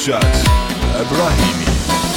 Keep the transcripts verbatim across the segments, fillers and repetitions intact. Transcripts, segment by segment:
Necdet Ebrahimi.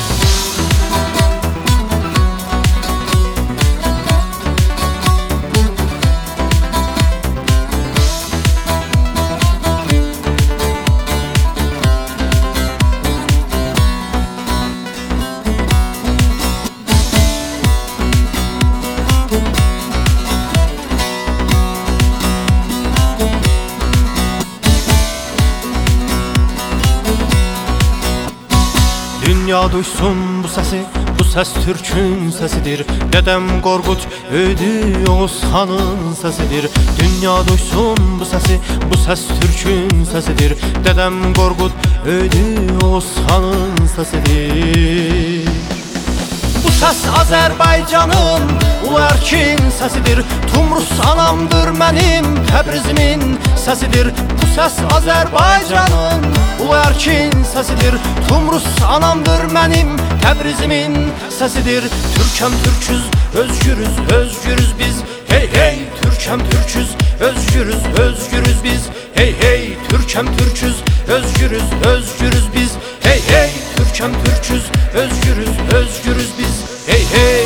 Dünya duysun bu sesi, bu ses Türk'ün sesidir. Dedem Qorqud öydü Oğuz Xanın sesidir. Dünya duysun bu sesi, bu ses Türk'ün sesidir. Dedem Qorqud öydü Oğuz Xanın sesidir. Bu ses Azərbaycanın ulu erkin sesidir. Tumrus anamdır mənim Təbrizimin sesidir. Bu ses Azərbaycanın ulu erkin sesidir. Tumrus anamdır mənim Təbrizimin sesidir. Türkəm Türküz, özgürüz, özgürüz biz. Hey hey, Türkəm Türküz, özgürüz, özgürüz biz. Hey hey, Türkəm Türküz, özgürüz, özgürüz biz. Hey hey, Türkəm Türküz, özgürüz, özgürüz biz. Hey hey.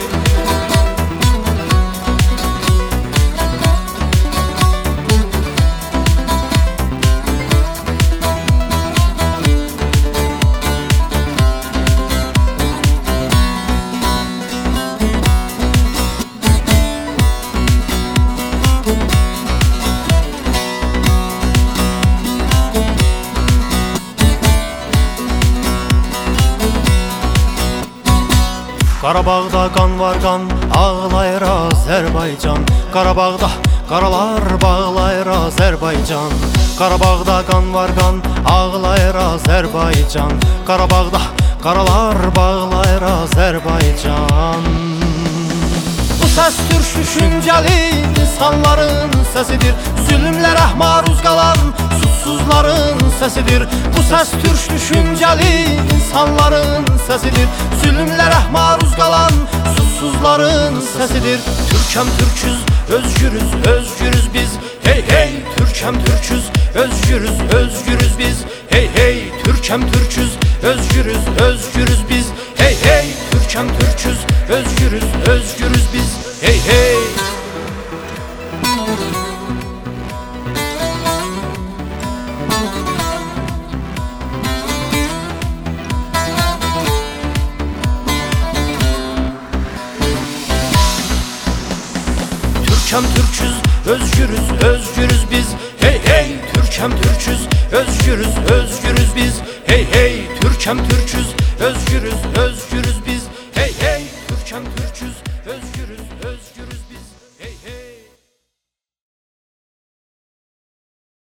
Qarabağda qan var qan, ağlayır Azərbaycan. Qarabağda qaralar bağlayır Azərbaycan. Qarabağda qan var qan, ağlayır Azərbaycan. Qarabağda qaralar bağlayır Azərbaycan. Bu səs türk düşüncəli insanların səsidir. Zülmlərə maruz qalan susuzların səsidir. Bu səs türk düşüncəli insanların səsidir. Zülmlərə maruz qalan susuzların səsidir. Türkəm Türküz, özgürüz, özgürüz biz. Hey hey, Türkəm Türküz, özgürüz, özgürüz biz. Hey hey, Türkəm Türküz, özgürüz, özgürüz biz. Hey hey, Türkəm Türküz, özgürüz, özgürüz biz. Hey hey. Türkəm Türküz, özgürüz, özgürüz biz. Hey hey, Türkəm Türküz, özgürüz, özgürüz biz. Hey hey, Türkəm Türküz, özgürüz, özgürüz biz. Hey hey, Türkəm Türküz, özgürüz.